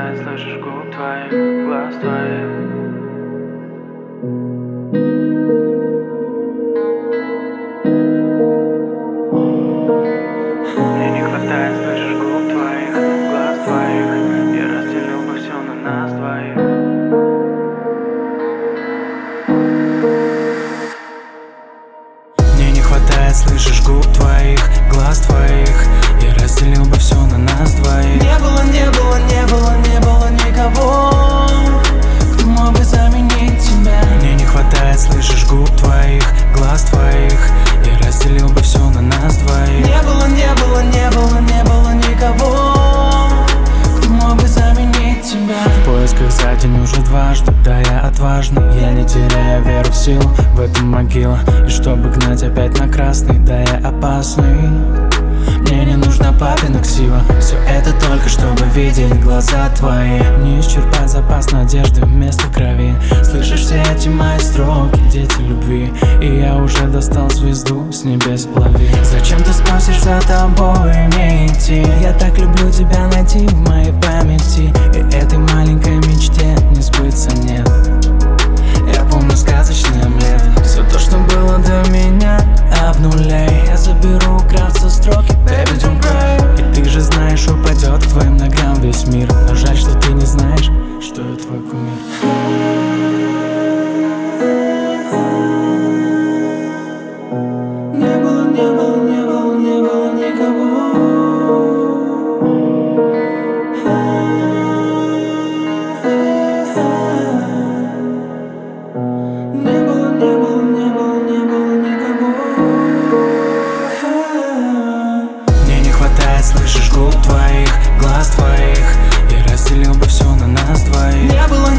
хватает, слышишь, губ твоих, глаз твоих. Мне не хватает, слышишь, губ твоих, глаз твоих. Я разделил бы все на нас двоих. Мне не хватает, слышишь, губ твоих, глаз твоих. Я разделил бы все на нас двоих. Не было никого, кто мог бы заменить тебя. Мне не хватает, слышишь, губ твоих, глаз твоих. Я разделил бы все на нас двоих. Не было никого, кто мог бы заменить тебя. В поисках за день уже дважды, да я отважный. Я не теряю веру в силу, в этом могила. И чтобы гнать опять на красный, да я опасный. Мне не нужна папина ксива, все это только чтобы видеть глаза твои. Не исчерпать запас надежды вместо крови. Слышишь все эти мои строки, дети любви. И я уже достал звезду с небес, лови. Зачем ты спросишь, за тобой не идти? Я так люблю тебя найти в моей памяти. И этой маленькой мечте не сбыться нет. Я помню сказочный омлет, все то, что было до меня, обнуляй. Я заберу крафт строки, baby, don't cry. И ты же знаешь, упадет к твоим ногам весь мир. Но жаль, что ты не знаешь, что я твой кумир. Не было никого. Слышишь, губ твоих, глаз твоих. Я разделил бы все на нас двоих. Не было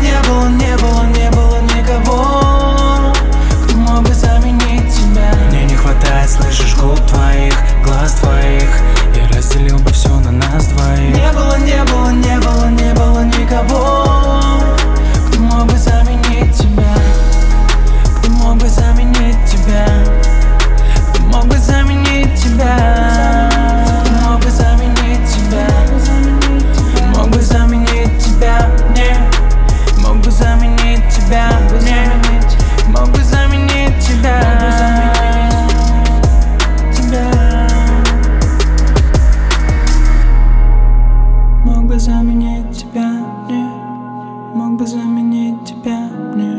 никого, кто мог бы заменить тебя. Мне не хватает, слышишь, губ твоих, глаз твоих. Я разделил бы все на нас двоих. Не было никого, кто мог бы заменить тебя. Кто мог бы заменить тебя. Кто мог бы заменить тебя. Заменить тебя, не мог бы заменить тебя, не